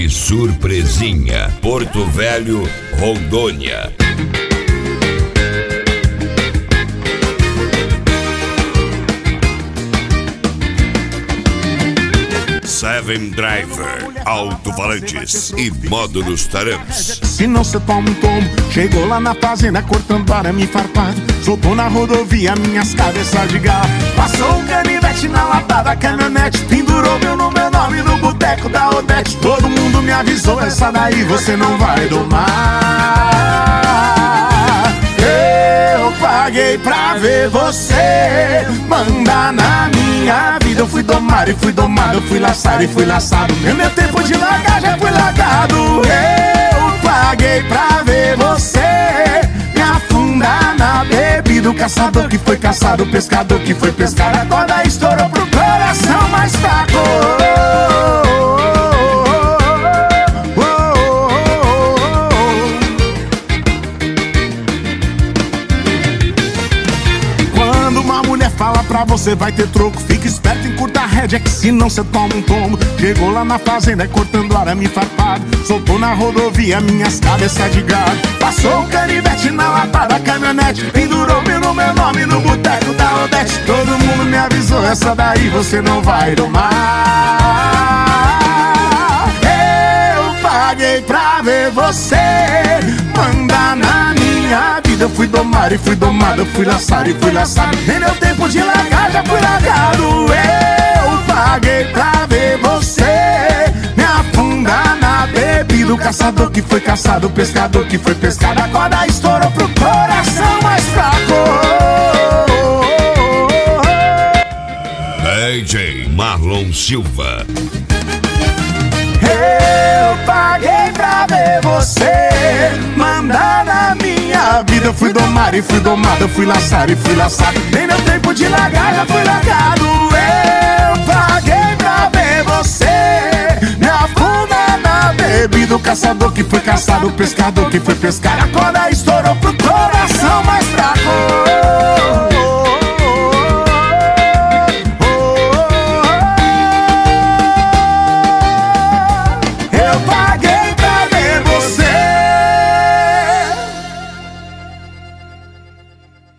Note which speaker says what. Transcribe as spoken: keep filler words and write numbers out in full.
Speaker 1: Surpresinha, Porto Velho, Rondônia. Seven Driver, alto-falantes e módulos Tarams.
Speaker 2: Se não cê toma um tombo, chegou lá na fazenda cortando arame farpado. Soltou na rodovia minhas cabeças de galo. Passou um canivete na lata da caminhonete, pendurou meu no meu nome no boteco da Odete. Todo mundo me avisou, essa daí você não vai domar. Eu paguei pra ver você mandar na minha vida. Eu fui domar e fui domado, eu fui laçado e fui laçado. E meu tempo de largar já foi largado. Eu paguei pra ver você me afundar na bebida. O caçador que foi caçado, o pescador que foi pescado. A corda estourou pro coração mais fraco. Fala pra você vai ter troco, fica esperto em curta rédea que senão cê toma um tombo. Chegou lá na fazenda cortando arame farpado. Soltou na rodovia minhas cabeças de gado. Passou o canivete na lata da caminhonete, pendurou-me no meu nome no boteco da Odete. Todo mundo me avisou, essa daí você não vai domar. Eu paguei pra ver você mandar na minha vida. Eu fui domar e fui domado, eu fui laçado e fui laçado. Nem deu tempo de largar, já fui largado. Eu paguei pra ver você me afundar na bebida. O caçador que foi caçado, o pescador que foi pescado. A corda estourou pro coração mais fraco.
Speaker 1: D J Marlon Silva.
Speaker 2: Eu paguei pra ver você mandar na minha vida. Eu fui domar e fui domado, eu fui laçado e fui laçado. Nem deu tempo de largar, já fui largado. Eu paguei pra ver você me afundar na bebida. O caçador que foi caçado, o pescador que foi pescar. A corda estourou